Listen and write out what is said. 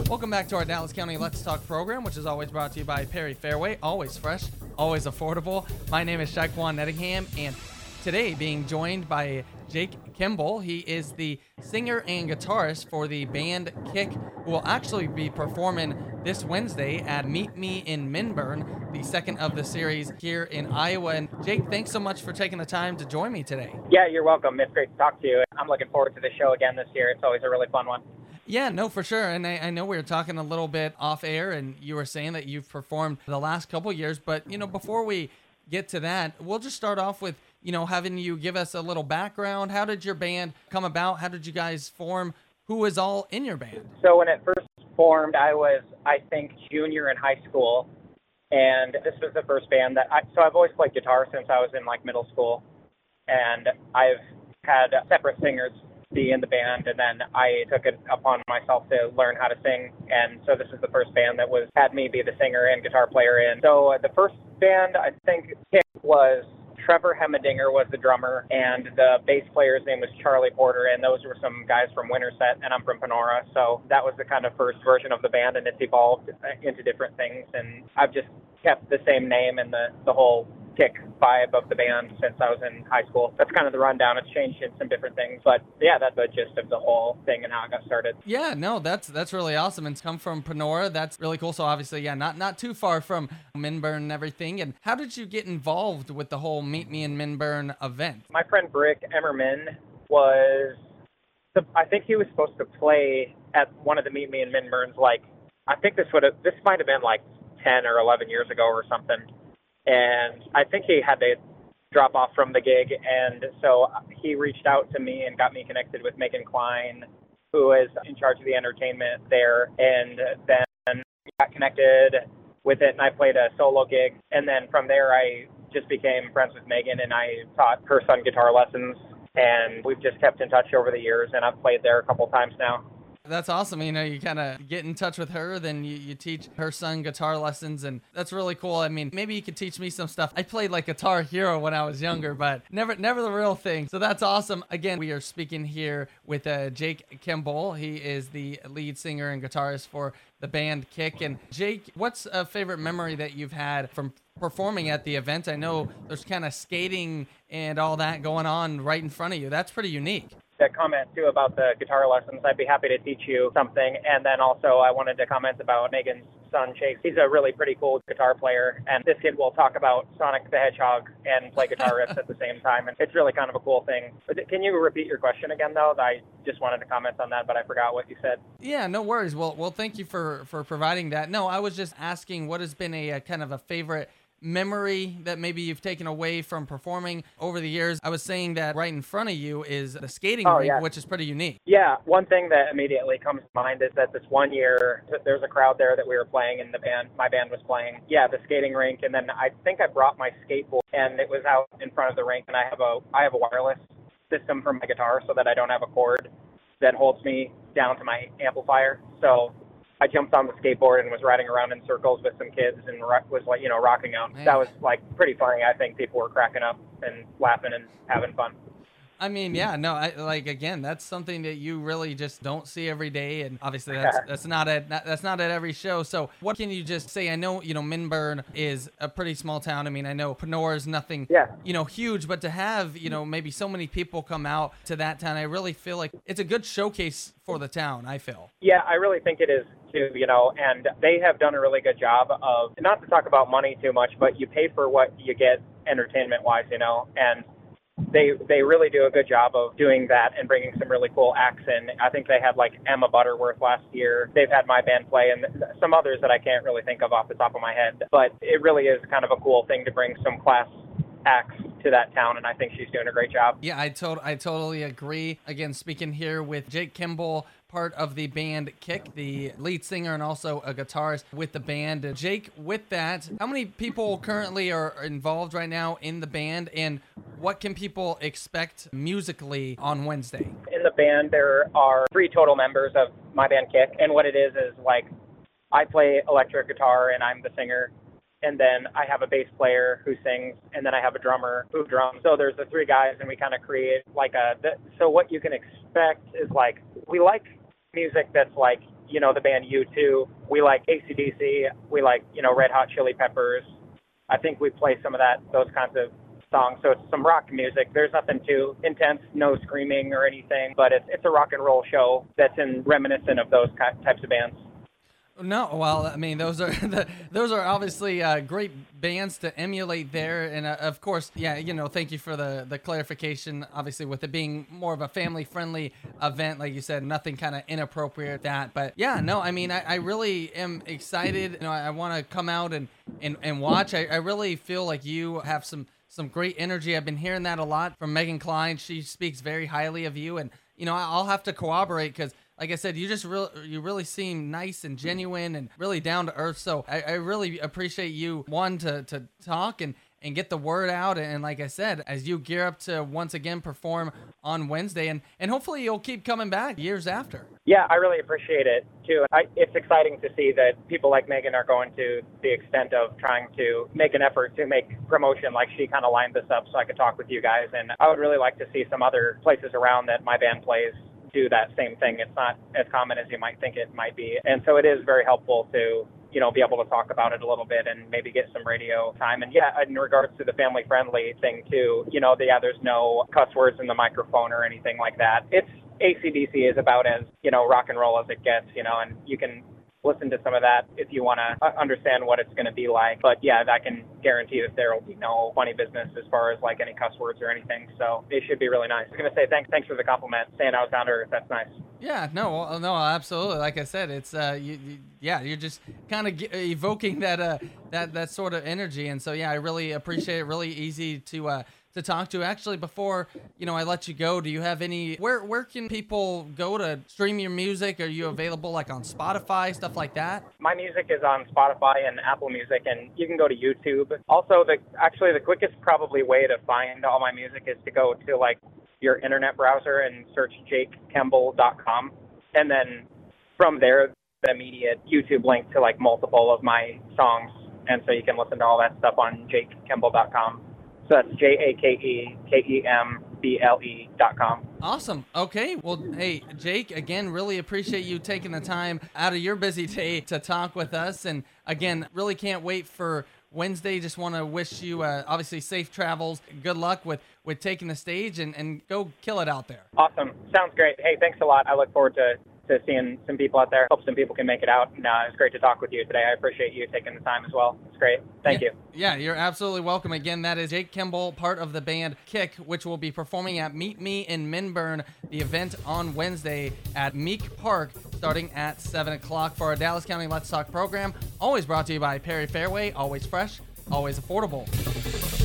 Welcome back to our Dallas County Let's Talk program, which is always brought to you by Perry Fairway. Always fresh, always affordable. My name is Shaquan Nettingham, and today being joined by Jake Kimball. He is the singer and guitarist for the band Kick, who will actually be performing this Wednesday at Meet Me in Minburn, the second of the series here in Iowa. And Jake, thanks so much for taking the time to join me today. Yeah, you're welcome. It's great to talk to you. I'm looking forward to the show again this year. It's always a really fun one. Yeah, no, for sure. And I know we were talking a little bit off air, and you were saying that you've performed the last couple years. But, before we get to that, we'll just start off with, having you give us a little background. How did your band come about? How did you guys form? Who was all in your band? So when it first formed, I was, I think, junior in high school. And this was the first band so I've always played guitar since I was in middle school. And I've had separate singers be in the band, and then I took it upon myself to learn how to sing, and so this is the first band that had me be the singer and guitar player in. So the first band, I think, was Trevor Hemmedinger was the drummer, and the bass player's name was Charlie Porter, and those were some guys from Winterset, and I'm from Panora, so that was the kind of first version of the band, and it's evolved into different things, and I've just kept the same name and the whole Kick vibe of the band since I was in high school. That's kind of the rundown. It's changed in some different things, but yeah, that's the gist of the whole thing and how it got started. Yeah, no, that's really awesome. And it's come from Panora. That's really cool. So obviously, yeah, not too far from Minburn and everything. And how did you get involved with the whole Meet Me in Minburn event? My friend Brick Emmerman I think he was supposed to play at one of the Meet Me in Minburns. I think this might have been 10 or 11 years ago or something. And I think he had to drop off from the gig, and so he reached out to me and got me connected with Megan Klein, who is in charge of the entertainment there, and then got connected with it, and I played a solo gig, and then from there I just became friends with Megan, and I taught her son guitar lessons, and we've just kept in touch over the years, and I've played there a couple times now. That's awesome. You kind of get in touch with her, then you teach her son guitar lessons, and that's really cool. I mean, maybe you could teach me some stuff. I played Guitar Hero when I was younger, but never the real thing. So that's awesome. Again, we are speaking here with Jake Kimball. He is the lead singer and guitarist for the band Kick. And Jake, what's a favorite memory that you've had from performing at the event? I know there's kind of skating and all that going on right in front of you. That's pretty unique. To comment too about the guitar lessons, I'd be happy to teach you something. And then also I wanted to comment about Megan's son, Chase. He's a really pretty cool guitar player, and this kid will talk about Sonic the Hedgehog and play guitar riffs at the same time, and it's really kind of a cool thing. But can you repeat your question again, though? I just wanted to comment on that, but I forgot what you said. Yeah, no worries. Well, thank you for providing that. No, I was just asking what has been a kind of a favorite memory that maybe you've taken away from performing over the years. I was saying that right in front of you is the skating rink, yeah, which is pretty unique. Yeah, one thing that immediately comes to mind is that this one year there's a crowd there that we were playing, and my band was playing. Yeah, the skating rink, and then I think I brought my skateboard, and it was out in front of the rink, and I have a wireless system for my guitar so that I don't have a cord that holds me down to my amplifier. So I jumped on the skateboard and was riding around in circles with some kids and was rocking out. Man. That was pretty funny. I think people were cracking up and laughing and having fun. I mean, yeah, no, again, that's something that you really just don't see every day, and obviously that's not at every show. So, what can you just say? I know, Minburn is a pretty small town. I mean, I know Panora is nothing, huge, but to have, maybe so many people come out to that town, I really feel like it's a good showcase for the town. I feel. Yeah, I really think it is too. And they have done a really good job of, not to talk about money too much, but you pay for what you get entertainment-wise, and they really do a good job of doing that and bringing some really cool acts in. I think they had Emma Butterworth last year. They've had my band play, and some others that I can't really think of off the top of my head. But it really is kind of a cool thing to bring some class acts to that town, and I think she's doing a great job. Yeah, I totally agree. Again, speaking here with Jake Kimball, part of the band Kick, the lead singer and also a guitarist with the band. Jake, with that, how many people currently are involved right now in the band, and what can people expect musically on Wednesday? In the band, there are 3 total members of my band Kick, and what it is I play electric guitar and I'm the singer, and then I have a bass player who sings, and then I have a drummer who drums. So there's the 3 guys, and we kind of create so what you can expect is we like music that's the band U2. We like AC/DC. We like, Red Hot Chili Peppers. I think we play some of those kinds of songs. So it's some rock music. There's nothing too intense, no screaming or anything, but it's a rock and roll show that's reminiscent of those types of bands. No, well, I mean, those are those are obviously great bands to emulate there, and of course, yeah, thank you for the clarification. Obviously, with it being more of a family-friendly event, like you said, nothing kind of inappropriate that. But yeah, no, I mean, I really am excited. I want to come out and watch. I really feel like you have some great energy. I've been hearing that a lot from Megan Klein. She speaks very highly of you, and I'll have to corroborate because, like I said, you really seem nice and genuine and really down to earth. So I really appreciate you to talk and get the word out. And like I said, as you gear up to once again perform on Wednesday, and hopefully you'll keep coming back years after. Yeah, I really appreciate it too. It's exciting to see that people like Megan are going to the extent of trying to make an effort to make promotion. Like, she kind of lined this up so I could talk with you guys, and I would really like to see some other places around that my band plays do that same thing. It's not as common as you might think it might be. And so it is very helpful to, be able to talk about it a little bit and maybe get some radio time. And yeah, in regards to the family friendly thing too, there's no cuss words in the microphone or anything like that. It's AC/DC is about as, rock and roll as it gets, and you can listen to some of that if you want to understand what it's going to be like. But yeah, I can guarantee that there will be no funny business as far as like any cuss words or anything. So it should be really nice. I was going to say thanks for the compliment, saying I was down to earth. That's nice. Yeah, no, absolutely. Like I said, it's you're just kind of evoking that sort of energy, and so yeah, I really appreciate it. Really easy to talk to. Actually, before I let you go, do you have where can people go to stream your music? Are you available like on Spotify, stuff like that? My music is on Spotify and Apple Music, and you can go to YouTube. Also, the quickest probably way to find all my music is to go to like your internet browser and search jakekemble.com, and then from there the immediate YouTube link to like multiple of my songs, and so you can listen to all that stuff on jakekemble.com. So that's JAKEKEMBLE.com. Awesome. Okay. Well, hey, Jake, again, really appreciate you taking the time out of your busy day to talk with us. And again, really can't wait for Wednesday. Just want to wish you obviously safe travels. Good luck with taking the stage and go kill it out there. Awesome. Sounds great. Hey, thanks a lot. I look forward to seeing some people out there. Hope some people can make it out. And it's great to talk with you today. I appreciate you taking the time as well. It's great. Thank you. Yeah, you're absolutely welcome. Again, that is Jake Kemble, part of the band Kick, which will be performing at Meet Me in Minburn, the event on Wednesday at Meek Park, starting at 7 o'clock for our Dallas County Let's Talk program. Always brought to you by Perry Fairway. Always fresh, always affordable.